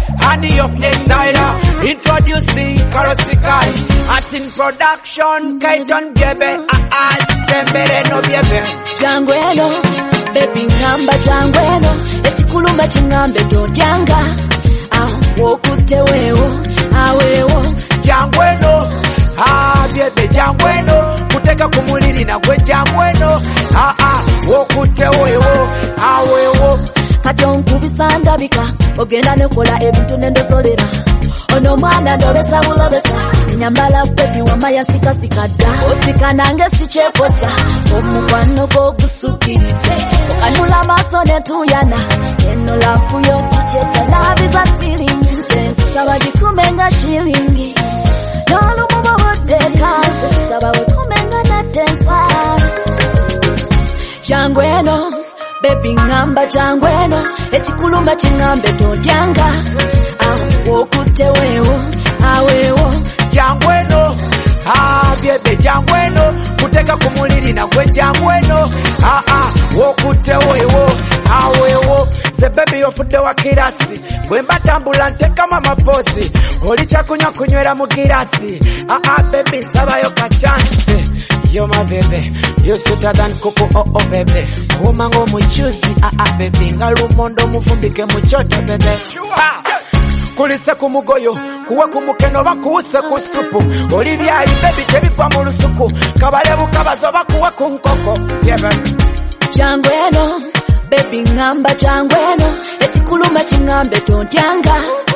Honey of the styler, introducing Karosikai. At in production, Kaiton Bebe, Sembere no Bebe. Jangweno, baby ngamba jangweno, echikulumba chingambe totyanga. Wokute wewo, awewo. Jangweno, Bebe jangweno, kuteka kumuliri na kwe jangweno. Wokute wewo, awewo. Kati onkubisa ndabika, ogenda nekola ebintu nendosolera. Ono mwana ndobesa bulobesa, nyambala baby wamaya sika dda. Osika nange sichekosa, omukwano gwo gusukirize. Okanula maaso ne tuyana, eno lafu yo chicheta. Love is a feeling, saba gikumenga shilingi. Nolumumo woteka, saba wekumenga natensa. Jangweno, baby ngamba jangweno, echikulumba chingambe totyanga. Wokute wewo, awewo. Jangweno, Bebe jangweno, kuteka kumuliri na kwe jangweno. Wokute wewo, awewo. Se baby ofude wa kirasi, wemba tambula nteka mama posi. Olicha kunywa kunywera mu girasi. Baby sabayo ka chance. You're my baby, you're sweeter than cocoa, oh baby. Womango muchuzi, baby. Ngalumondo mufumbike muchoto, baby. Kulise kumugoyo, kuwe kumukeno bakuuse kusupu. Olivia baby tebikwa mu lusuku. Kabalebu kabazoba kuwe kunkoko. Yeah, baby. Jangweno, baby ngamba jangweno, echikulumba chingambe totyanga.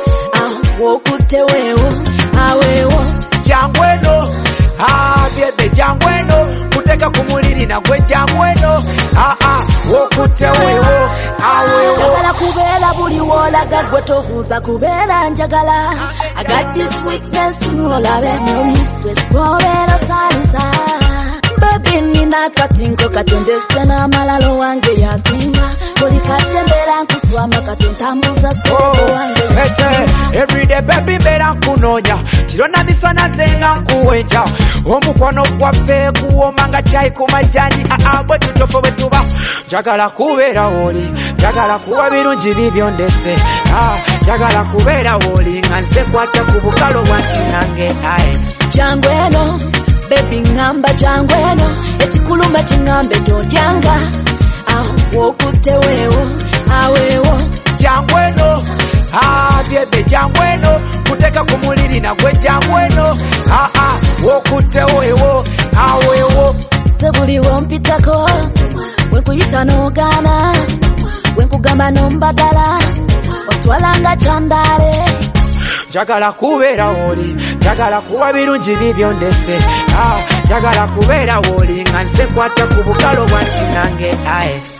Wokute wewo, awewo. Jangweno, Bebe jangweno, kuteka kumuliri na kwe jangweno. Wokute wewo, awewo. Njagala kubera buli wolaga gwe tobuuza kubera njagala. I got this sweetness nolabe no mistress kubera salisa. Baby nina katinko katendese na malalo wange yasinga. Buli katembera nkuswama katentambuza sebo wange. Everyday baby bera nkunonya, chirona bisana zenga nkuwenja. Omukwano gwaffe kuwomanga chai kumajani. Bwe tutofu bwe tuba. Njagala kubeera woli, njagala kuwa birungi bibyondese. Njagala kubeera woli nga nze kwata ku bukalo bwange nange. Jangweno, baby ngamba jangweno, echikulumba chingambe totyanga. Wokute wewo, awewo. Jangweno, Bebe jangweno, kuteka kumuliri na kwe jangweno. Wokute wewo, awewo. Sebuli wompitako, wenkuyita n'ogaana, wenkugamba n'ombadala, otwalanga chandale. Njagala kubeera woli, njagala kuwa birungi bibyondese. Njagala kubeera woli nga nze kwata ku bukalo bwange nange.